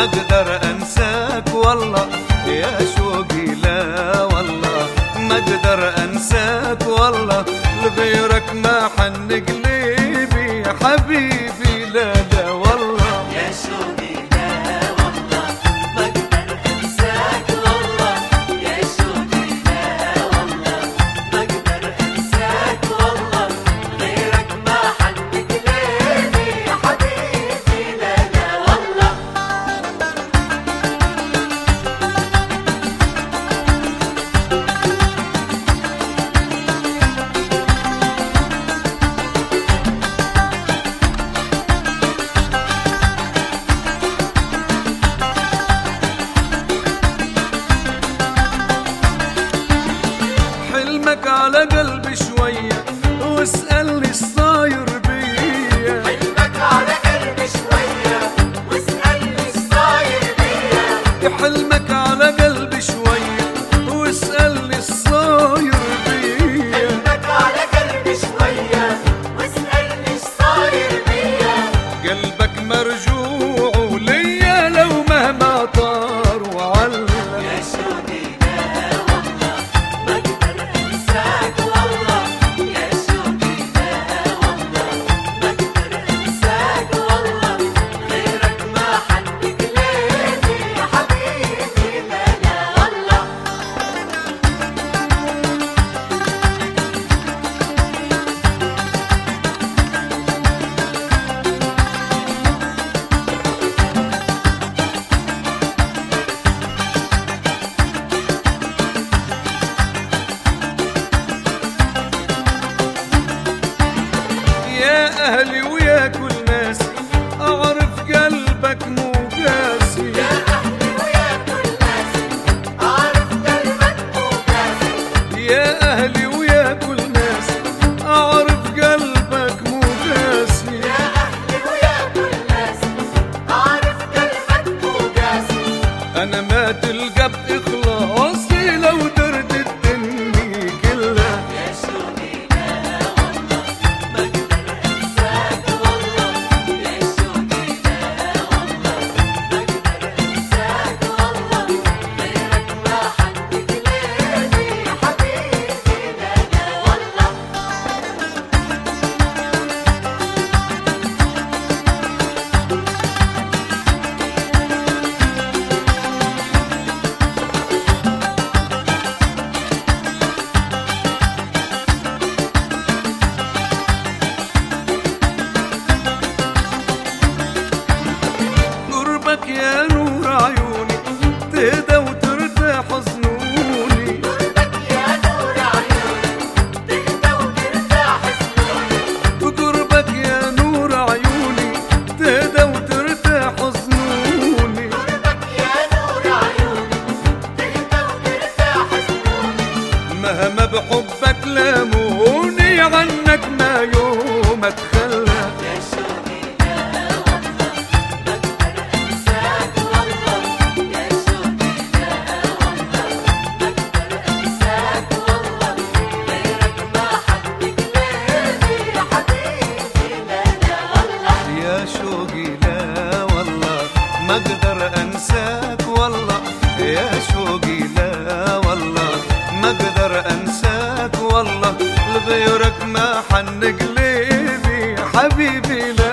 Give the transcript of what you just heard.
ما اقدر انساك والله يا شوقي، لا والله ما اقدر انساك والله، لغيرك ما حن قلبي حبيبي، لا لا والله يا شوقي لا والله ما اقدر انساك والله، يا شوقي لا والله ما اقدر انساك والله، غيرك ما حن قلبي حبيبي، لا لا والله. حلمك على قلبي شوية واسألني الصاير بيا، حلمك على قلبي شوية واسألني الصاير بيا، حلمك على قلبي شوية واسألني الصاير بيا، حلمك على قلبي شوية واسألني الصاير بيا، قلبك مرجوع وليا لو مهما طار وعلى. يا شوقي لا والله ما اقدر انساك والله، يا شوقي لا والله ما اقدر انساك والله، غيرك ما حن قلبي حبيبي، لا لا والله. يا أهلي ويا كل ناس أعرف قلبك مو قاسي، يا أهلي ويا كل ناس أعرف قلبك مو قاسي، يا أهلي ويا كل ناس أعرف قلبك مو قاسي، يا أهلي ويا كل ناس أعرف قلبك مو قاسي، أنا ما تلقى بإخلاصي لو درت الدنيا كلها. يا شوقي لا والله ما أقدر أنساك والله، يا شوقي لا والله ما أقدر أنساك والله، غيرك ما حن قلبي حبيبي، لا لا والله. قربك يا نور عيوني تهدى وترتاح ظنوني، قربك يا نور عيوني تهدى وترتاح سنوني، قربك يا نور عيوني تهدى وترتاح ظنوني، قربك يا نور عيوني تهدى وترتاح سنوني، مهما بحبك لاموني عنك ما يوم اتخلى. يا شوقي لا والله ما اقدر انساك والله، يا شوقي لا والله ما اقدر انساك والله، غيرك ما حن قلبي حبيبي، لا لا والله. يا شوقي لا والله ما اقدر انساك والله، يا شوقي لا والله ما اقدر انساك والله، لغيرك ما حن قلبي حبيبي، لا